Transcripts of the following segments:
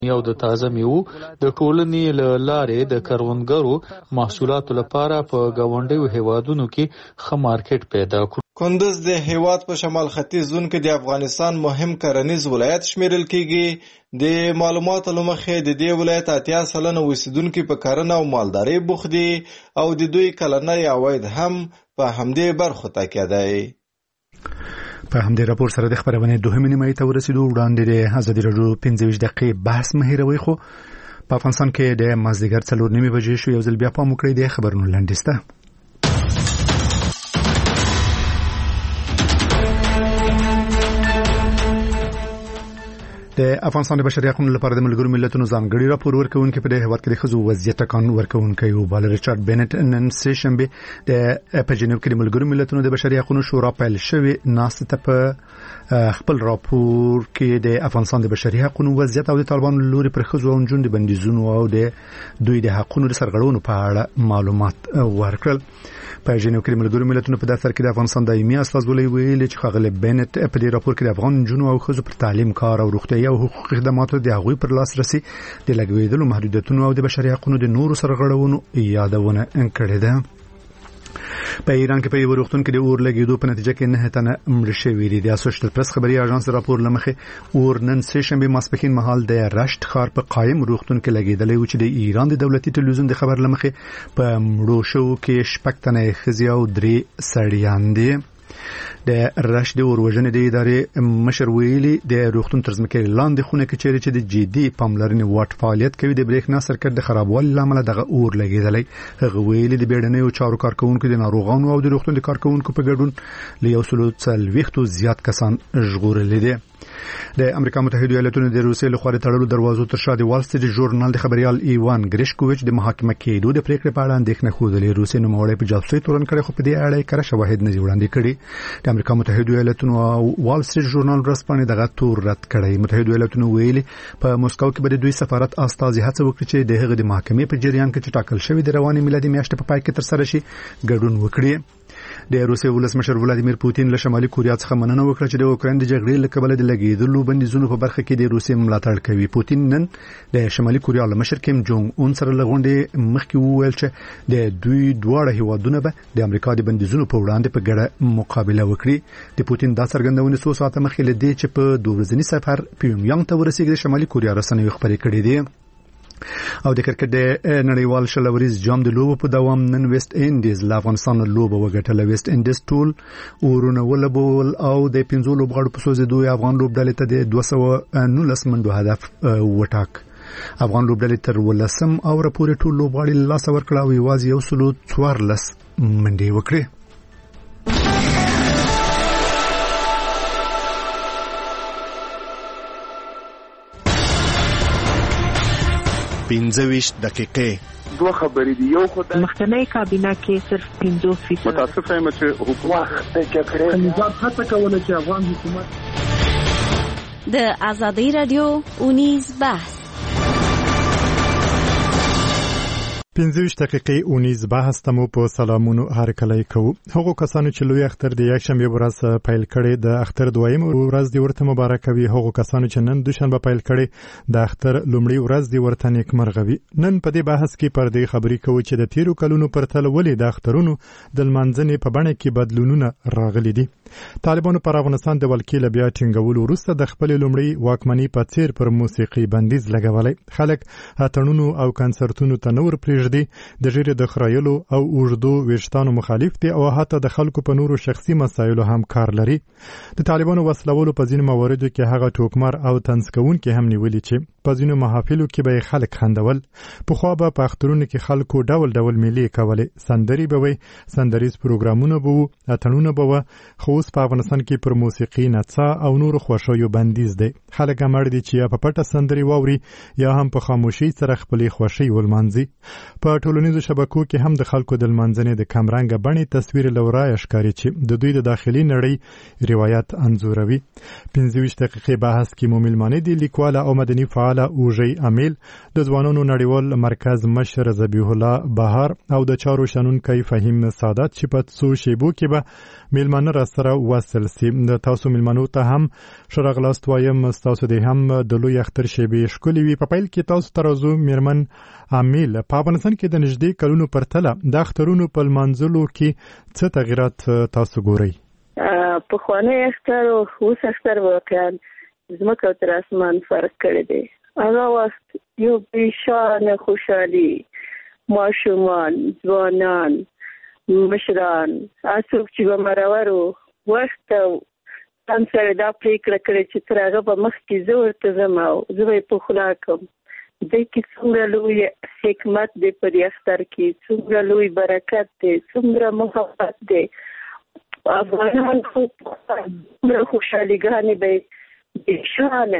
او د تازه میوو د ټولنې له لارې د کروندګرو محصولاتو لپاره په ګاونډیو هیوادونو کې ښه مارکیټ پیدا کړو. کندز د هیواد په شمال ختیځ زون کې د افغانستان مهم کرنیز ولایت شمیرل کیږي. د معلوماتو له مخې د دې ولایت 80% اوسیدونکي په کرنه او مالدارۍ بوخت دي او د دوی کلنی عواید هم په همدې برخو تکیه دی. په همدې راپور سره د خبرونه دوهمې نیمه ته ورسېدو. وړاندې د ازادي راډیو 15 دقیقې بحث مهیروي خو په افغانستان کې د مازدیګر 4:30 بجې شو. یو ځل بیا پام وکړئ د خبرونو لنډیسته. د افغانستان د بشري حقوقو لپاره د ملګرو ملتونو ځانګړي راپور ورکوونکي په دې هیواد کې د ښځو وضعیت ټکان ورکوونکی یو بل ریچارډ بینټ نن سه شنبه د پجنیو کې د ملګرو ملتونو د بشري حقوقو شورا پیل شوی ناسته په خپل راپور کې د افغانستان د بشري حقوقو وضعیت او د طالبانو لوري پر ښځو او نجونو د بندیزونو او د دوی د حقوقو د سرغړونو په اړه معلومات ورکړل. په جنیو کې ملګرو ملتونو په دفتر کې د افغانستان دایمي استازولۍ ویلي چې ښاغلی بینټ په دې راپور کې د افغان نجونو او ښځو پر تعلیم، کار او روغتیا او حقوقي خدماتو د هغوی پر لاسرسي د لګوېدلو محدودیتونو او د بشري حقوقو د نورو سرغړونو یادونه کړې ده. په ایران کې په یو روغتون کې د اور لګیدو په نتیجه کې 9 تنه مړه شوي دي. د اسوشییټډ پریس خبري اژانس راپور لمخې اور نن سه شنبه ماسپښین مهال د رشت ښار په قایم روغتون کې لګیدلی و چې د ایران د دولتي ټلویزیون د خبر لمخې په مړو شو کې 6 تنه ښځې او 3 سړیان دي. د رشد د اوروژنې د ادارې مشر ویلي د روغتون تر ځمکې لاندې خونه کې چیرې چې د جدي پاملرنې واټ فعالیت کوي د برېښنا سرکټ د خرابوالي لامل دغه اور لګیدلی. هغه ویلي د بیړنیو چارو کارکونکو د ناروغانو او د روغتون د کارکونکو په ګډون له 140 زیات کسان ژغورل دي. د امریکا متحده ایالاتونو د روسیې له خوا تړلو دروازو تر شا د وال سټریټ ژورنال د خبريال ایوان ګریشکوویچ د محاکمه کېدو د پریکړې په اړه اندېښنه خوده. روسیې نوموړی په جاسوسي تورن کړي خو په دې اړه کره شواهد نه وړاندې کړي. د امریکا متحده ایالاتونو او وال سټریټ ژورنال ورسپانې دغه تور رد کړي. متحده ایالاتونو ویلي په موسکو کې به د دوی سفارت استازي هڅه وکړي چې د هغه د محاکمې په جریان کې چې ټاکل شوی د رواني میلادي میاشتې په پای کې تر سره شي ګډون وکړي. د روسیې ولسمشر ولادیمیر پوتین له شمالي کوریا څخه مننه وکړه چې د اوکراین د جګړې له کبله د لګیدلو بندیزونو په برخه کې د روسیې ملاتړ کوي. پوتین نن د شمالي کوریا له مشر کیم جونګ اون سره لغونډې مخکې وویل چې د دوی دواړه هیوادونه به د امریکا د بندیزونو په وړاندې په ګډه مقابله وکړي. د پوتین دا څرګندونه څو ساعته مخکې له دې چې په 2 ورځني سفر پیونګیانګ ته ورسېږي د شمالي کوریا رسنیو خبرې کړې دي. او د کرکټ د نړیوال شلوریز جام د لوبو په دوام نن ویسټ انډیز له افغانستان لوبه وګټله. ویسټ انډیز ټول اورونه ولبول او د 15 لوبغاړو په سوزیدو افغان لوبډلې ته د 219 منډو هدف وټاک. افغان لوبډلې تر 13 او پورې ټول لوبغاړي له لاسه ورکړه او یوازې 114 منډې وکړې. پنځه دقیقې دوه خبرې دي. یو خو د مخکنی کابینه کې صرف 50% متاسف یم چې حکومت نظام هڅه کوله چې افغان حکومت د ازادي رادیو اونیز بحث 15 دقیقې اونیز بحث تمو په سلامونو هرکلی کوو. هغه کسانو چې لوی اختر د یک شنبه ورځ پیل کړي د اختر دویم ورځ دی ورته مبارک وي. هغه کسانو چې نن دوشنبه پیل کړي د اختر لومړی ورځ دی ورته نیکمرغه وي. نن په دې بحث کې پر دې خبرې کوو چې د تیرو کلونو پرتله ولې د اخترونو د لمانځنې په بڼه کې بدلونونه راغلي دي. طالبانو پر افغانستان د ولکې بیا ټینګولو وروسته د خپل لومړی واکمنۍ په څیر پر موسیقي بندیز لګولای. خلک اتڼونو او کنسرتونو ته نور پریږدي، د ژیړې د خرایلو او اوږدو ویشتانو مخالف دي او حتی د خلکو په نورو شخصي مسایلو هم کار لري. د طالبانو وسلولو په ځینو مواردو کې هغه ټوکمار او طنز کوونکي هم نیولي چې په ځینو محافلو کې به خلک خندول. پخوا به په اخترونو کې خلکو ډول ډول میلې کولې، سندرې به وي، سندریز پروګرامونه به وو، اتڼونه به وو. خو اوس په افغانستان کې پر موسیقي، نڅا او نورو خوښیو بندیز دی. خلک امر دي چې یا په پټه سندرې واوري یا هم په خاموشۍ سره خپلې خوښۍ ولمانځي. په ټولنیزو شبکو کې هم د خلکو د لمانځنې د کمرنګه بڼې تصویر لورای ښکاري چې د دوی د داخلي نړۍ روایت انځوروي. 15 دقیقې بحث کې مو ملمانه دي لیکواله او مدني فعال فعال اوژي امیل د ځوانانو نړیوال مرکز مشر ذبیح الله بهار او د چارو شنونکي فهیم سعادت چې په څو شیبو کې به میلمانه را سره وصل سي. د تاسو میلمنو ته هم شرغلاست وایم، تاسو د هم د لوی اختر شیبې ښکلې وي. په پیل کې تاسو ترازو میرمن امیل په افغانستان کې د نږدې کلونو پرتله د اخترونو په لمانځلو کې څه تغیرات تاسو ګورئ؟ پخوانی اختر او اوس اختر واقعا ځمکه او تر اسمان فرق کړی دی. هغه وخت یو بېشانه خوشحالي، ماشومان، ځوانان، مشران، څوک چې به مرور وخت ځان سره دا پرېکړه کړې چې تر هغه به مخکې زه ورته ځم او زه به یې پخلا کړم. دې کې څومره لوی حکمت دی په دې اختر کې، څومره لوی برکت دی، څومره محبت دی. افغانان خو څومره خوشحاليګانې به بېشانه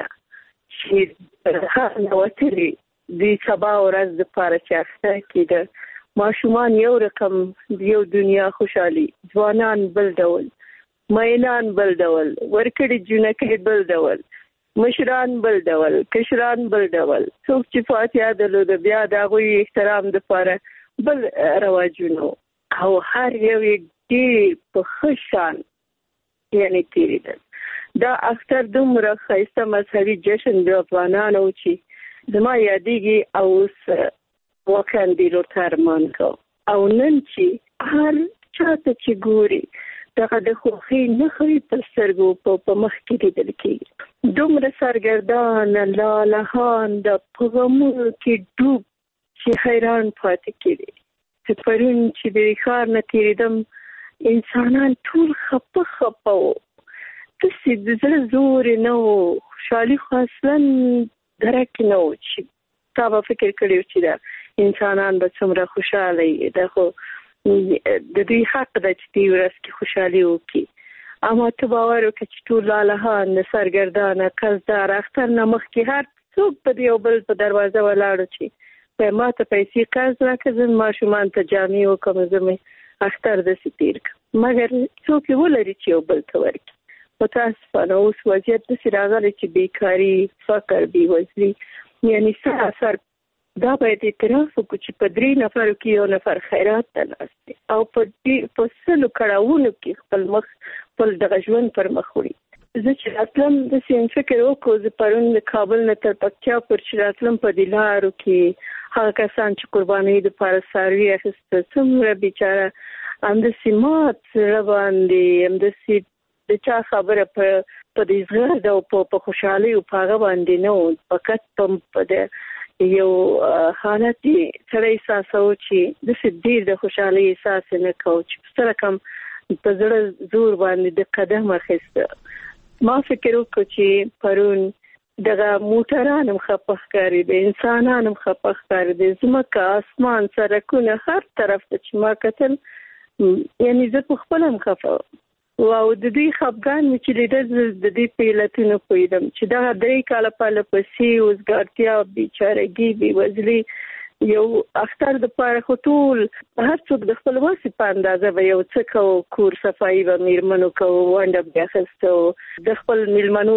چې هر نوتلي د سبا ورځ دپاره چې اختر کېده. ماشومان یو رقم یو دنیا خوشحالي، ځوانان بل ډول، مینان بل ډول، ورکړي جونکۍ بل ډول، مشران بل ډول، کشران بل ډول. څوک چې فاتحه درلوده بیا د هغوی احترام دپاره بل رواجونو او هر یو یې ډېر په ښه شان یعنې تېرېدل. دا اختر دومره ښایسته مذهبي جشن د افغانانو چې زما یادېږي او اوس واقعا دې ورته ارمان کوم. او نن چې هر چاته چې ګوري دغه د خوښۍ نښې په سترګو په مخ کې لیدل کېږي. دومره سرګردانه لالهان د په غمونو کې ډوب چې حیران پاتې کېدی. چې پرون چې د ښار نه تېرېدم انسانان ټول خپه وو، داسې د زړه زور یې نه و، خوشحالي خو اصلا درک نه و چې تا به فکر کړی چې دا انسانان به څومره خوشحاله وي. دا خو د دوی حق ده چې دې ورځ کې خوشحالي وکړي. اما ته باور وکړه چې ټول لالهان د سرګردانه قرضدار اختر نه مخکې هر څوک په یو بل په دروازه ولاړو چې په ما ته پیسې قرض راکړه، زه ماشومان ته جامې وکړم، زه مې اختر داسې تېر کړم. مګر څوک یې ولري چې یو بل ته ورکړي. متاسفانه اوس وضعیت داسې راغلی چې بیکاري، فقر، بېوزلي، یعنې سراسر دا باید اعتراف وکړو چې په 3 نفرو کې یو نفر خیرات ته ناست دی او په 100 کړاوونو کې خپل مخ خپل دغه ژوند پر مخ وړي. زه چې راتلم داسې فکر وکړو، زه پرون د کابل نه تر پکتیا پورې چې راتلم په دې لارو کې هغه کسان چې قربانۍ دپاره څاروي اخیسته څومره بیچاره همداسې مات زړه باندې همداسې د چا خبره په دې زغرد او په خوشحالۍ او په هغه باندې نه و، فقط په د یو حالت سره احساسو چې داسې ډېر د خوشحالۍ احساس یې نه کوو چې په څه رقم په زړه زور باندې د قدم اخیسته. ما فکر وکړو چې پرون دغه موټران هم خپه ښکارېدې، انسانان هم خپه ښکارېدې، ځمکه، اسمان، سړکونه، هر طرف ته چې ما کتل یعنې زه په خپله هم خفه وم او د دوی خفګان مې چې لیدل د دوی په علتونو پوهېدم چې دغه 3 کاله پرله پسې وزګارتیا، بېچارګي، بېوزلي، یو اختر دپاره خو ټول هر څوک د خپل وسې په اندازه به یو څه کوو، کور صفایي به میرمنو کوو، ونډه به اخیسته، د خپل میلمنو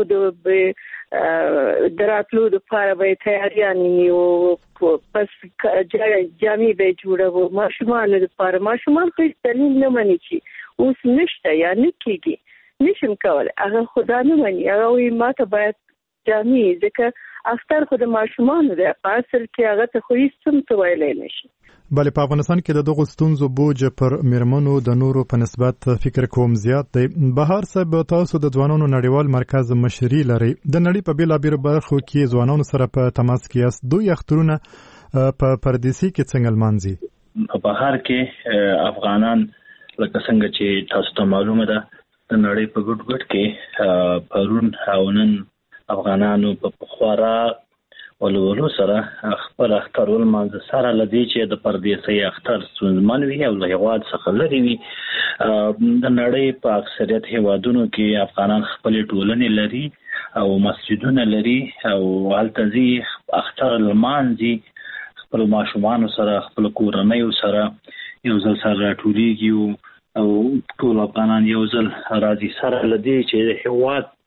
د راتلو دپاره به یې تیاریانې نیو، پس جامې به یې جوړوو ماشومانو دپاره. ماشومان خو هېڅ دلیل نه مني چې اوس نشته یا نه کېږي، نشم کولی، هغه خو دا نه مني، هغه وایي ما ته باید جامې، ځکه اختر خو د ماشومانو دی، په اصل کې هغه ته خو هېڅ هم څه ویلی نه شي. بلې په افغانستان کې د دغو ستونزو بوج پر میرمنو د نورو په نسبت فکر کوم زیات دی. بهار صاحب، تاسو د ځوانانو نړیوال مرکز مشري لرئ، د نړۍ په بېلابېلو برخو کې ځوانانو سره په تماس کې یاست. دوی اخترونه په پردیسي کې څنګه لمانځي؟ په بهار کې افغانان لکه څنګه چې تاسو ته معلومه ده د نړۍ په ګډ کې پرون او نن افغانانو په خورا ولولو سره خپل اختر ولمانځه، سره له دې چې د پردیسۍ اختر ستونزمن وي او له هېواد څخه لرې وي. د نړۍ په اکثریت هېوادونو کې افغانان خپلې ټولنې لري او مسجدونه لري او هلته ځي اختر لمانځي، خپلو ماشومانو سره، خپلو کورنیو سره یو ځل سره راټولېږي او ټول افغانان یو ځل راځي، سره له دې چې د هېواد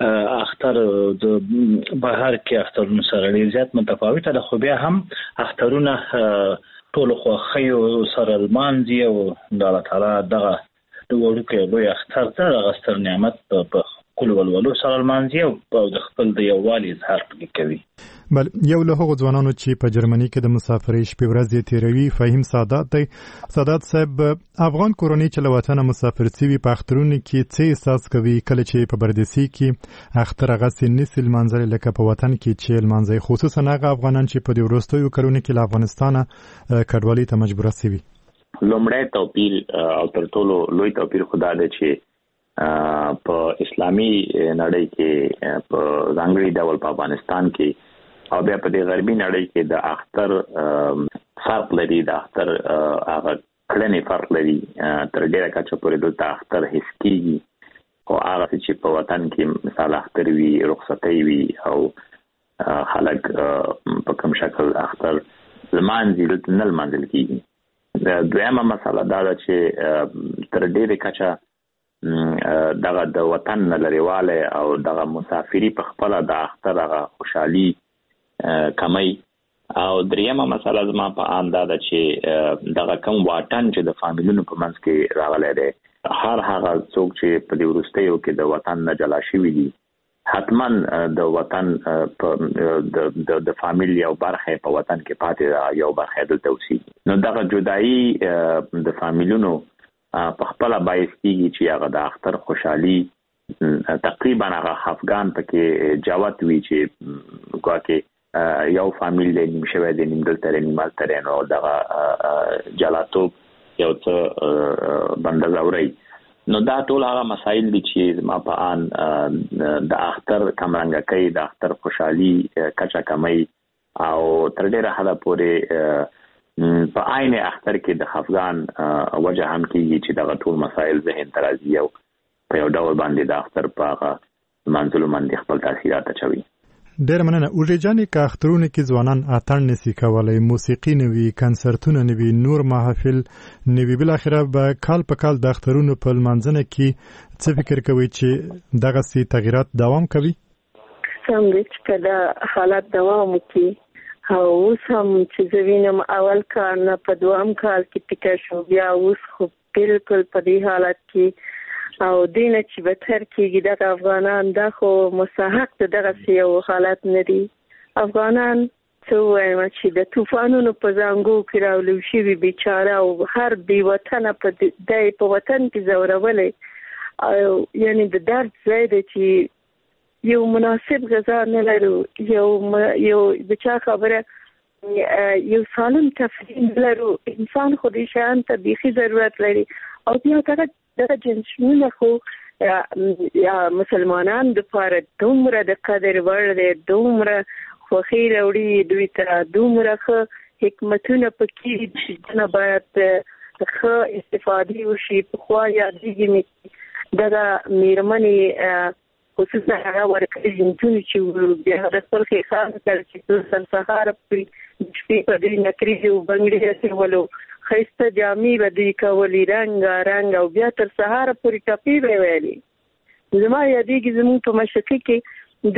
اختر د بهر کې اخترونو سره ډیر زیات متفاوته ده، خو بیا هم اخترونه ټول خو خيو سره المانځي او د الله تعالی دغه د وړوکې لوی اختر ته غستر نعمت په کول ولولو سره المانځي او د خپل د یووالي اظهار کوي. بل یو له هغو ځوانانو چې په جرمني کې د مسافرۍ شپې ورځې تیروي فهیم سادات دی. سادات صاحب، افغان کورنۍ چې له وطنه مسافر شوي په اخترونو کې څه احساس کوي کله چې په پردیسي کې اختر هغسې نسي لمانځلی لکه په وطن کې چې لمانځي، خصوصا هغه افغانان چې په دې وروستیو کلونو کې له افغانستانه کډوالۍ ته مجبوره شوي؟ لومړی توپیر او تر ټولو لوی توپیر خدا دی چې په اسلامي نړۍ کې په ځانګړي ډول په افغانستان کې او بیا په دې غربي نړۍ کې د اختر فرق لري، د اختر هغه کړنې فرق لري. تر ډیره کچه پورې دلته اختر حس کېږي، خو هغه چې په وطن کې مثال اختر وي، رخصتۍ وي او خلک په کوم شکل اختر لمانځي دلته نه لمانځل کېږي. دویمه مسله دا ده چې تر ډیره کچه دغه د وطن نه لرېوالی او دغه مسافري په خپله د اختر هغه خوشحالي کمی. او دریمه مسله زما په آن دا ده چې دغه کم واټن چې د فامیلونو په منځ کې راغلی دی، هر هغه څوک چې په دې وروستیو کې د وطن نه جلا شوي دي حتما د وطن د فامیل یو برخه په وطن کې پاتې یو برخه دلته اوسېږي. نو دغه جدایي د فامیلونو په خپله باعث کېږي چې هغه د اختر خوشحالي تقریبا هغه خفګان پکې جوت وي چې ګواکې یو فامیل دی نیم شوی دی، نیم دلته دی، نیم هلته دی، نو دغه جلاتوب یو څه بنده ځورئ. نو دا ټول هغه مسایل دي چې زما په آن د اختر کمرنګه کوي، د اختر خوشحالي کچه کمی او تر ډېره حده پورې په عین اختر کې د خفګان وجه هم کېږي چې دغه ټول مسایل ذهن ته راځي او په یو ډول باندې د اختر په هغه لمانځلو باندې خپل تاثیرات اچوي. ډېر مننه. اوږې جانې که اخترونه کې ځوانان اتڼ نسي کولی، موسیقي نه وي، کنسرتونه نه وي، نور محافل نه وي، بالاخره به کال په کال د اخترونو په لمانځنه کې څه فکر کوئ چې دغسې تغییرات دوام کوي؟ سم دی چې که دا حالت دوام وکړي او اوس هم چې زه وینم اول کال نه په دوام کال کې ټیکه شو، بیا اوس خو بلکل په دې حالت کې او دینه چې بهتر کېږي دغه افغانان دا خو مستحق د دغسې یو حالت نه دي. افغانان څه ووایم چې د طوفانونو په زانګو کې راولو شوي بیچاره او هر بې وطنه دی په وطن کې ځورولی او یعنې د درد ځای دی چې یو مناسب غذا نه لرو، یو د چا خبره یو سالم تفریح نه لرو. انسان خو دې شیان ته بیخي ضرورت لري او بیا دغه جنسونه خو مسلمانان دپاره دومره د قدر وړ دی، دومره خوښي راوړي دوی ته، دومره ښه حکمتونه پکې چې نه باید ښه استفادې وشي. پخوا یادېږي مې دغه مېرمنې خصوصا هغه ورکړي جنسونه چې بیا د خپل ښېښان کړ چې تر سهاره پورې د شپې په دې نکریزې او بنګړې اچولو، ښایسته جامې به دوی کولې رنګ او بیا تر سهاره پورې ټپې به یې ویلې. زما یادېږي زموږ په مشرقي کې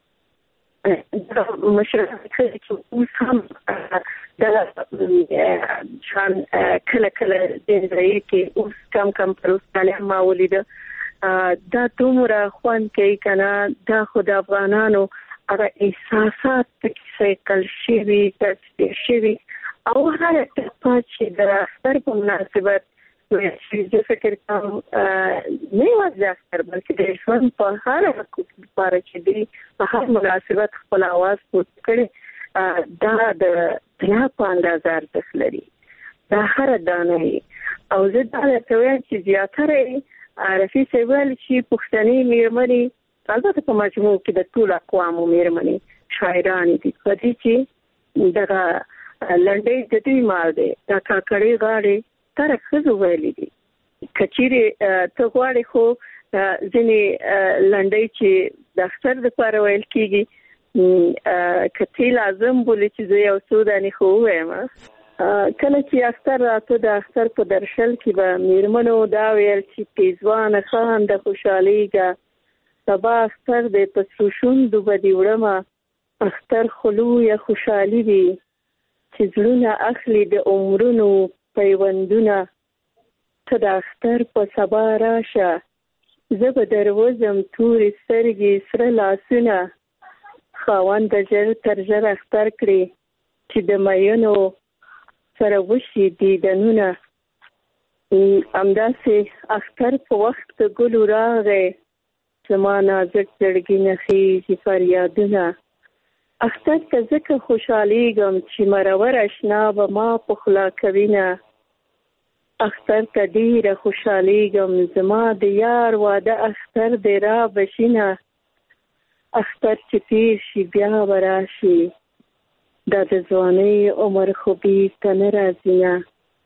دوی مشرقي چې اوس هم دغه شان کله دې ځای کې اوس کم پر اوسنالي هم ما ولیده دا دومره خوند کوي که نه. دا خو د افغانانو هغه احساسات پکې سیکل شوي، تصویر شوي او هر ټپه چې د اختر په مناسبت زه فکر کوم نه یوازې د اختر بلکې د ژوند په هر لپاره چې دی په هر مناسبت خپل اواز پورته کړي دا د طلا په اندازه ارزښت لري، دا هره دانه او زه دا درته وایم چې زیاتره رفیع صاحب ویل چې پښتني مېرمنې البته په مجموع کې د ټولو اقوامو مېرمنې شاعرانې دي په دې چې دغه لنډۍ د دوی مال دی، دا کاکړې غاړې تر ښځو ویلي دي. که چیرې ته غواړې خو ځینې لنډۍ چې د اختر دپاره ویل کېږي که تی لازم بولي چې زه یو څو دانې خو ووایم. کله چې اختر راته د اختر په درشل کې به مېرمنو دا ویل چې پیزوانه خان د خوشحالېږه سبا اختر د پسروشون دوبدی وړمه اختر خلو یا خوشحالي دی چې زړونه اخلي د عمرونو پیوندونه ته د اختر په سبا راشه زه به دروزم تورې سترګې سره لاسونه خاوند ژر تر ژره اختر کړي چې د مینو سره وشي دیدنونه همداسې اختر په وخت د ګلو راغی زما نازک زړګي نه خیژي فریادونه اختر ته ځکه خوشحالیږم چې مرور اشنا به ما په خوله کوینه اختر ته ډېره خوشحالیږم زما د یار واده اختر دی را بشینه اختر چې تیر شي بیا به راشي دا د ځوانۍ عمر خو بیرته نه راځي نه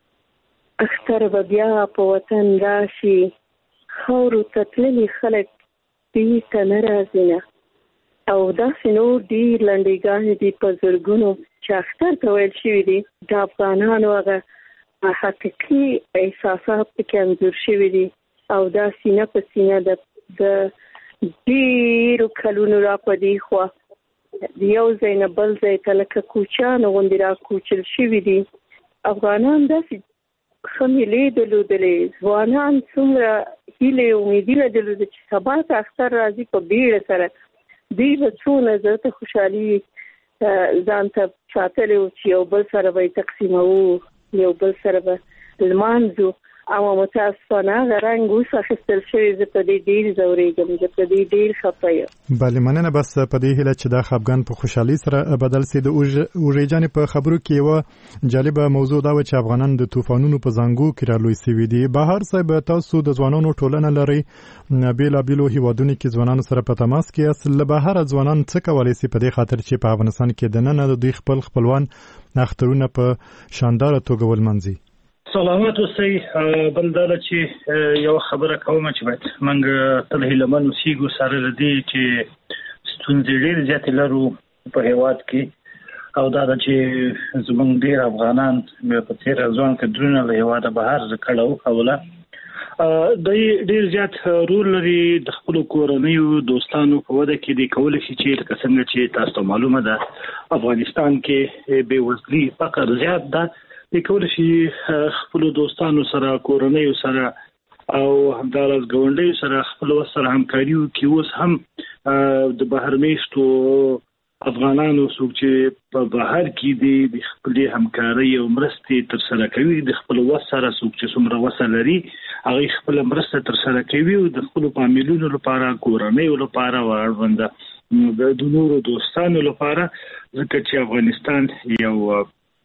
اختر به بیا په وطن راشي خاورو ته تللي خلک بیرته نه راځي نه او داسې نور ډېر لنډیګانې دي په زرګونو چې اختر ته ویل شوي دي د افغانانو هغه حقیقي احساسات پکې انځور شوي دي او دا سینه په سینه د ډېرو کلونو را په دې خوا یو ځای نه بل ځای ته لکه کوچیانو غوندې را کوچل شوي دي افغانان داسې ښه مېلې درلودلې ځوانان څومره هیلې امیدونه درلوده چې سبا ته اختر راځي په بیړه سره دوی به څونه زړه ته خوشحالي ځان ته ساتلی وو چې یو بل سره به یې تقسیموو یو بل سره به لمانځو اما متاسفانه هغه رنګ اوس اخیستل شوی زه په دې ډېر ځورېږم زه په دې ډېر خفه یم بله مننه بس په دې هیله چې دا خفګان په خوشحالي سره بدل سي د اوږې جانې په خبرو کې یوه جالبه موضوع دا وه چې افغانان د طوفانونو په زانګو کې رالوی سوي دي بهر صاحب تاسو د ځوانانو ټولنه لرئ بېلابېلو هیوادونو کې ځوانانو سره په تماس کې یاست له بهره ځوانان څه کولی سي په دې خاطر چې په افغانستان کې دننه د دوی خپلوان اخترونه په شانداره توګه ولمانځي سلامات اوسئ بل دا ده چې یو خبره کوم چې باید موږ تل هیلهمن اوسېږو سره له دې چې ستونزې ډېرې زیاتې لرو په هېواد کې او دا ده چې زموږ ډېر افغانان په تېره ځوان کدرونه له هېواده بهر کډه وکوله دوی ډېر زیات رول لري د خپلو کورنیو دوستانو په وده کې دی کولی شي چې لکه څنګه چې تاسو ته معلومه ده افغانستان کې بېوزلي فقر زیات ده د کولی شي خپل دوستانو سره کورنیو سره او همدارس ګاونډیو سره خپل سره همکاري وکړي اوس هم د بهر میشتو افغانانو څوک چې په بهر کې دي د خپلې همکارۍ او مرستې ترسره کوي د خپل وس سره څوک چې څومره وسه لري هغوی خپله مرسته ترسره کوي او د خپلو فامیلونو لپاره کورنیو لپاره او اړونده د نورو دوستانو لپاره ځکه چې افغانستان یو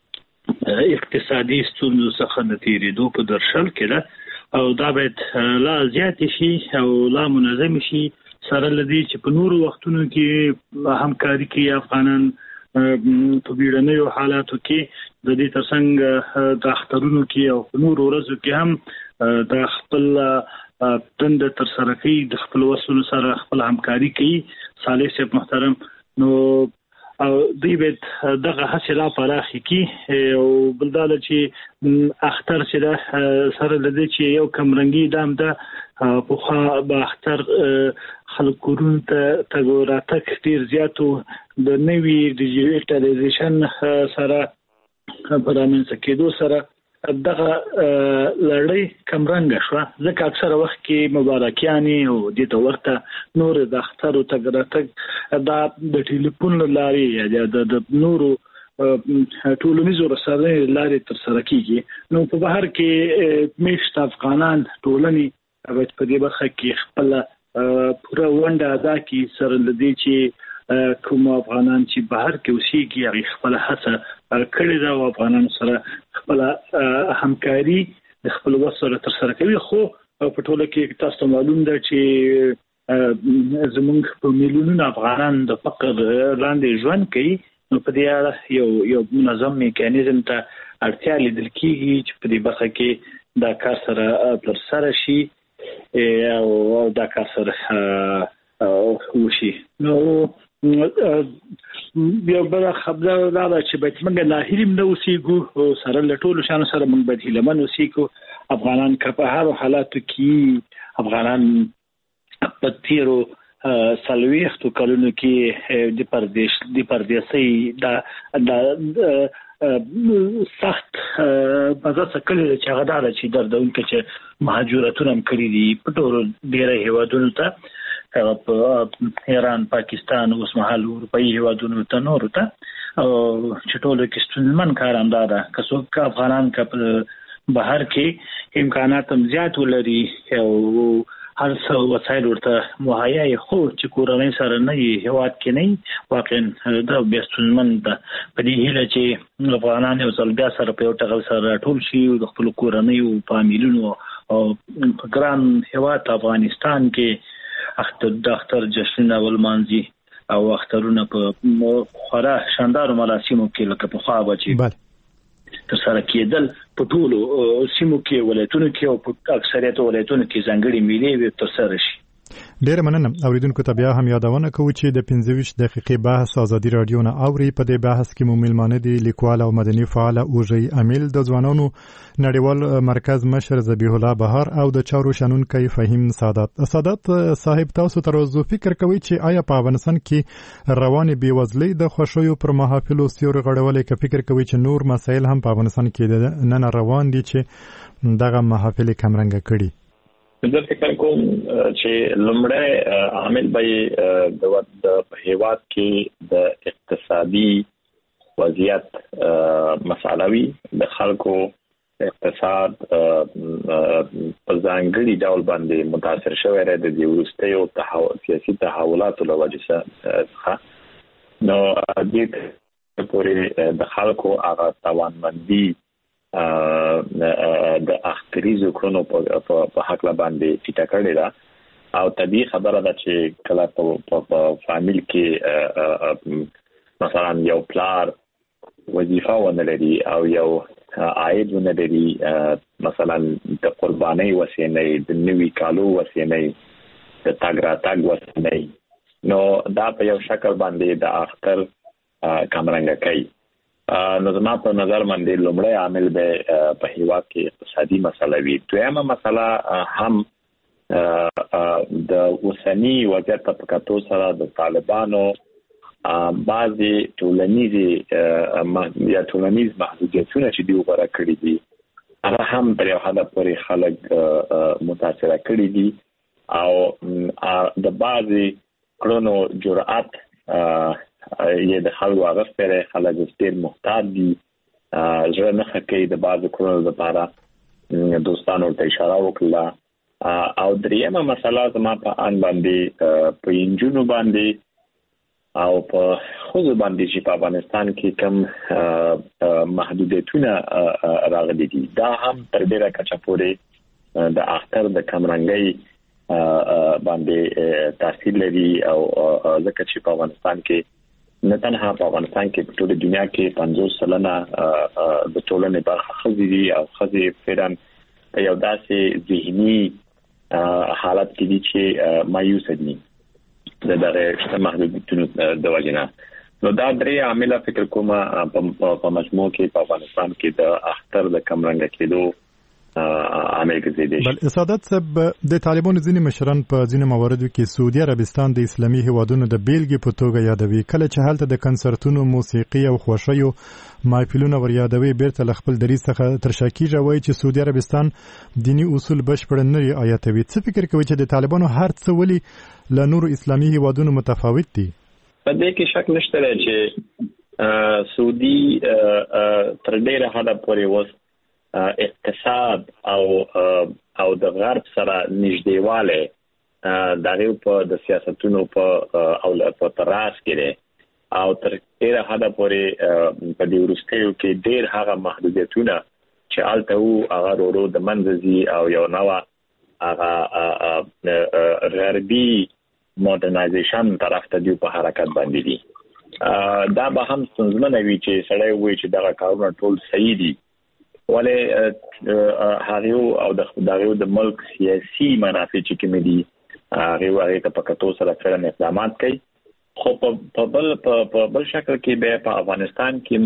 اقتصادي ستونزو څخه د تېرېدو په درشل کې ده او دا باید لا زیاتې شي او لا منظم شي سره له دې چې په نورو وختونو کې همکاري کوي افغانان په بیړنیو حالاتو کې د دې ترڅنګ د اخترونو کې او په نورو ورځو کې هم د خپل دنده ترسره کوي د خپل وسونو سره خپل همکاري کوي صالح صاحب محترم نو او دوی باید دغه هڅې لا پراخې کړي او بل دا ده چې اختر چې ده سره له دې چې یو کمرنګي دام ده پخوا به اختر خلک کورونو ته تګ او راتګ ډېر زیات و د نوي ډیجیټلایزیشن سره په رامنځته کېدو سره دغه لړۍ کمرنګه شوه ځکه اکثره وخت کې مبارکیانې او دې ته ورته نور د اختر او تګ راتګ دا د ټلیفون له لارې یا د نورو ټولنیزو رسنیو له لارې ترسره کېږي نو په بهر کې میشت افغانان ټولنې باید په دې برخه کې خپله پوره ونډه ادا کړي سره له دې چې کوم افغانان چې بهر کې اوسېږي هغوی خپله هڅه کړې ده او افغانانو سره خپله همکاري د خپل وس سره ترسره کوي خو په ټوله کې تاسو ته معلوم ده چې زموږ په میلیونونو افغانان د فقر لاندې ژوند کوي نو په دې اړه یو منظم میکانیزم ته اړتیا لیدل کېږي چې په دې برخه کې دا کار سره ترسره شي او دا کار سره وشي نو بیا بل خبره دا ده چې باید موږ ناهیلي نه اوسېږو سره له ټولو شیانو سره موږ باید هیلهمن اوسېږو افغانان که په هرو حالاتو کې افغانان په تېرو سلويختو کلونو کې د پردیسي د سخت مزه سکل چې هغه دا چې دردونکو چې مهاجرتونه کړی دي په ټولو ډیره هیوادونو ته په ایران پاکستان اوس مهال اروپאי هیوادونو ته نور ته چې ټولو کې ستونزمن کار هم دا ده که څوک افغانان که بهر کې امکانات هم زیات ولري او هر څه وسایل ورته مهیا خو چې کورنۍ سره نه هیواد کې نه واقعا دا بیاستونمن ده په دې هیله چې افغانان یو ځل بیا سره په یو ټغل سره ټول شي او د خپل کورنۍ او فامیلونو او په ګران هیواد افغانستان کې اختر جشنونه ولمانځي او اخترونه په خورا شاندار مراسمو کې لکه په خوا بچي تر سره کېدل په ټولو سیمو کې ولایتونو کې او په اکثریت ولایتونو کې ځانګړي میلې تر سره شي. ډیر مننه. اوریدونکو ته بیا هم یادونه کوو چې د 15 دقیقې بحث ازادي رادیو نه اوري. په دې بحث کې مو ملمانه دي لیکوال او مدني فعال اوجي امیل، د ځوانانو نړیوال مرکز مشر ذبیح الله بهار او د چارو شنونکي فهیم سادات صاحب، تاسو تر اوسه فکر کوئ چې آیا په افغانستان کې روانې بیوزلۍ د خوشیو پر محافل او سیور غړولې کې فکر کوئ چې نور مسایل هم په افغانستان کې نن روان دي چې دغه محافل کمرنګ کړي؟ زه فکر کوم چې لومړی عامل به د هیواد کې د اقتصادي وضعیت مسالوي، د خلکو اقتصاد په ځانګړي ډول باندې متاثر شوی دی د وروستیو سیاسي تحولاتو له وجې څخه. نو دې پورې د خلکو هغه توانمندي د اختریزو کړنو په حق لا باندې ټیټه کړې ده او طبيعي خبره ده چې کله په فامیل کې مثلا یو پلار وظیفه ونه لري او یو عاید ونه لري، مثلا د قرباني وسیلې، د نوي کالو وسیلې، د تاګ راتګ وسیلې، نو دا په یو شکل باندې د اختر کمرنګ کوي. نو زما په نظر باندې لومړی عامل به په هیواد کې اقتصادي مسله وي. دویمه مسله هم د اوسنی وضعیت په کتو سره د طالبانو بعضي ټولنیز محدودیتونه چې دی وګړه کړی دي هغه هم پر یو حد پورې خلک متاثر کړی دي او د بعضي کړنو جرأت یې د خلکو غوښتنه خلک ډېر محتاط دي، ځکه نه کوي د بعضو کړنو لپاره دوستانو ته اشاره وکړه. او دریمه مسله زما په ان باندې په انجونو باندې او په خوځو باندې چې په افغانستان کې کم محدودیتونه راغلي دي، دا هم تر ډیره کچه پورې د اختر د کمرنګۍ باندې تاثیر لري. او ځکه چې په افغانستان کې نه تنها په افغانستان کې په ټوله دنیا کې 50% د ټولنې برخه خزي دي او خزي فعلاً یو داسې ذهني حالت کې دي چې مایوس دي د دغه محدودیتونو د وجنه. نو دا درې عامل فکر کوم په مجموع کې په افغانستان کې د اختر د کمرنګ کېدو عامل ګرځیدي. بل سعادت صاحب، د طالبانو ځینې مشران په ځینې مواردو کې سعودي عربستان د اسلامي هیوادونو د بیلګې په توګه یادوي، کله چې هلته د کنسرتونو، موسیقي او خوښیو محفلونه ور یادوي بیرته له خپل دریځ څخه تر شا کیږي، وایي چې سعودي عربستان دینی اصول بشپړ نه آیاتوي. څه فکر کوي چې د طالبانو هر څه ولي له نورو اسلامي هیوادونو متفاوت دي؟ په دې کې شک نشته چې سعودي تر ډیره حده پورې وس اقتصاد او د غرب سره نږدېواله دغه په د سیاستونو په او په تراس کې او تر ډیره حده پورې په دې ورستیو کې ډیر هغه محدودیتونه چې الته وو هغه ورو د منځي او یو نوع هغه غربي مودرنایزیشن طرف ته دی په حرکت باندې دي. دا به هم څنګه وی چې سړی وایي چې دا کارونه ټول صحیح دي، ولې هغه او د ملک سیاسي منافع چې کوم دي هغه ته په کتو سره فعلا اقدامات کوي. خو په بل شکل کې به په افغانستان کې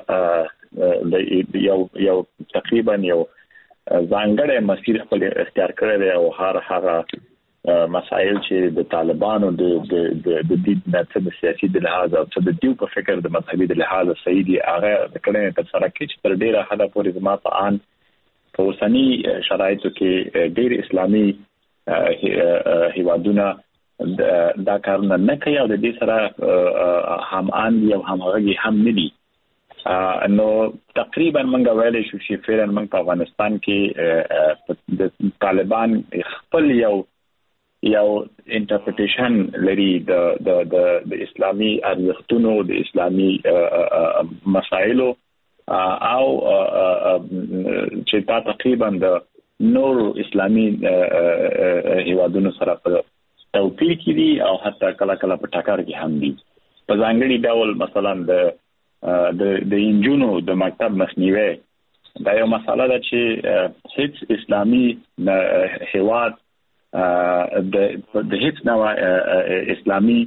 منګه یو تقریبا یو ځانګړی مسیر خپل اختیار کړی دی او هر هغه مسایل چې د طالبانو د دې د سیاسي د لحاظ او د دیو په فکر د مذهبي د لحاظ صحیح دي هغه د کړنې تر سره کې چې تر ډیره حد پورې زما په ان په اوسنی شرایطو کې ډیر اسلامي هیوادونه دا کارونه نه کوي او د دې سره هم ان دي او همغږي هم نه دي. نو تقریبا منګه ویلې شو چې فعلا موږ په افغانستان کې د طالبان خپل یو انټرپریټیشن لري د اسلامي ارزښتونو د اسلامي مسایلو او چې تا تقریبا د نور اسلامي هیوادونو سره په توپیر کې دي او حتی کله کله په ټاکر کې هم دي. په ځانګړي ډول مثلا د انجونو د مکتب مخنیوي دا یو مسله ده چې هیڅ اسلامي هیواد د هیڅ نوع اسلامي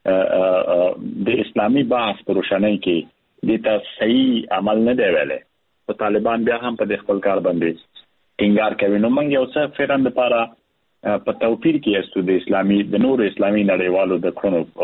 د اسلامي بحث پر روشنۍ کې د صحیح عمل نه دی ویلې. په طالبان بیا هم په خپل کار باندې ټینګار کوي. نو موږ یو څه فرند لپاره په توپیر کې استو د اسلامي د نور اسلامي نړیوالو د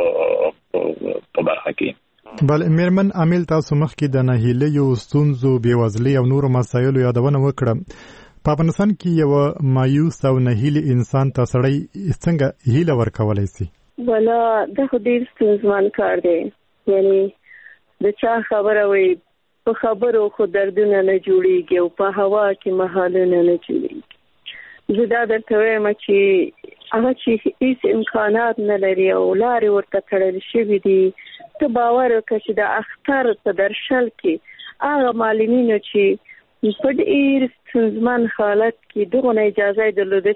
کړنو په برخه کې. بل میرمن عامل تاسو مخ کې د نهیلي او ستونزو بیوزلي او نور مسایلو یادونه وکړه. په افغانستان کې یو مایوس او نهیلي انسان ته سړی څنګه هیله ورکولای شي؟ ولا د ډیر ستونزمن کار دی. یعنی د چا خبره وي په خبرو خو دردونه نه جوړیږي او په هوا کې محالونه نه جوړیږي. زه دا درته وایم چې هغه چې هیڅ امکانات نه لري او لارې ورته تړل شوي دي ته باور وکړه چې د اختر په درشل کې هغه معلمینو چې په ډیر ستونزمن حالت کې دغه اجازه درلوده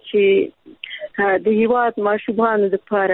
چې د هیواد ماشومان لپاره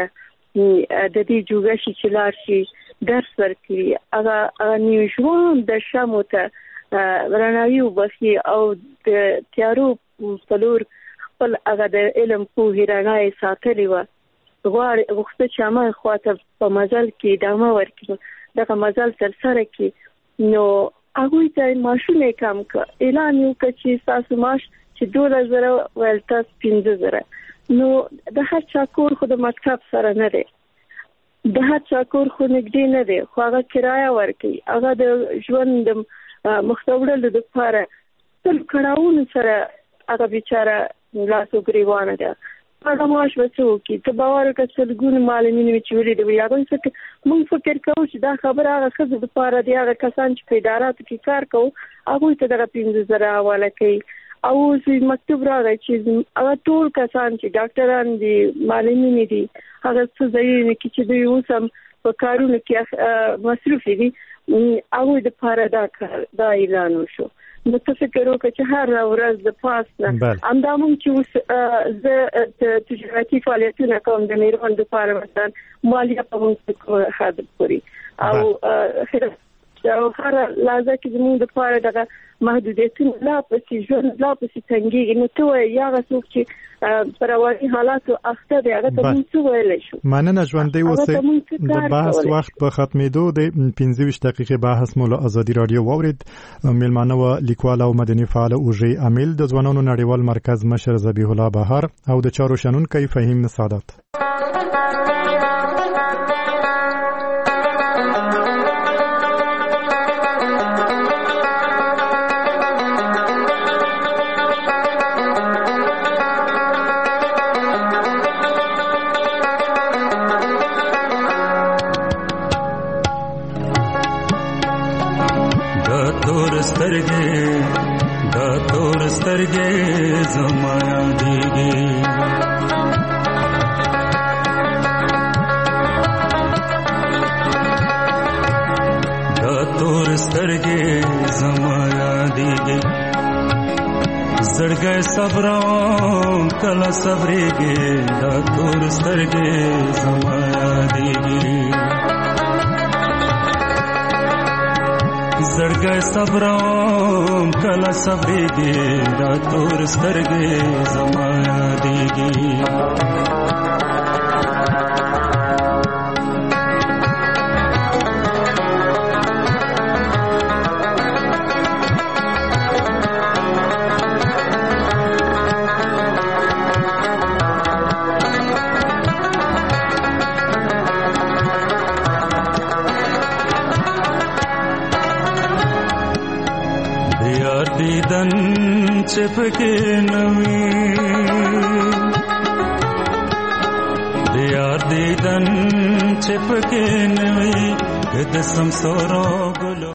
د دې جوګشي چې لار شي درس ورکړي هغه نیو ژوند د شمو ته رڼاوي وبخي او د تیارو په لور خپل هغه د علم پوهې رڼا یې ساتلې وه. غوښته چې هغه خواته په مزل کې ادامه ورکړي دغه مزل ترسره کړي. نو هغوی ته معاشونه کم کړه. اعلان یې وکړه چې تاسو معاش چې 12,000 ویل تاسو 15,000. نو د هر چا کور خو د مکتب سره نه دی. د هر چا کور خو نږدې نه دی خو هغه کرایه ورکوي. هغه د ژوند د مختوړلو دپاره تل کړاوونو سره هغه بیچاره لاس ګریوانه ده. هغه معاش به څه وکړي؟ ته باور وکړه سلګونه معلمین مې چې ولیدل وي هغوی څه موږ فکر کوو چې دا خبره هغه ښځو دپاره دی. هغه کسان چې په اداراتو کې کار کوو هغوی ته دغه 15,000 حواله کوي. او اوس مکتوب راغی چې هغه ټول کسان چې ډاکټران دي معلمین دي هغه څه ځایونه کې چې دوی اوس هم په کارونو کې مصروف دي هغوی دپاره دا اعلان وشو. نو ته فکر وکړه چې هر ورځ د پاس نه همدا موږ چې اوس زه تجارتي فعالیتونه کوم د میرمن دپاره مثلا مالیه په موږ حد پورې او هر لحظه کې زموږ دپاره دغه محدودیتونه لا پسې ژوند لا پسې تنګېږي. نو ته وایې هغه څوک چې په رواني حالاتو اخته دی هغه ته موږ څه ویلی شو؟ مننه ژوندی اوسئ. د بحث وخت په ختمېدو د 25 دقیقې بحث مو له ازادي راډیو واورېد. میلمانه و لیکوال او مدني فعال اوژې عامل د ځوانانو نړیوال مرکز مشر ذبیح الله بهار او د چارو شنونکی فهیم سعادت. صبروں کلا صبرېږي دا تور سترګې زما یادېږي زړګی صبروں کلا صبرېږي دا تور سترګې زما یادېږي دیدن چپکه نوی دیار دیدن چپکه نوی د سمسورو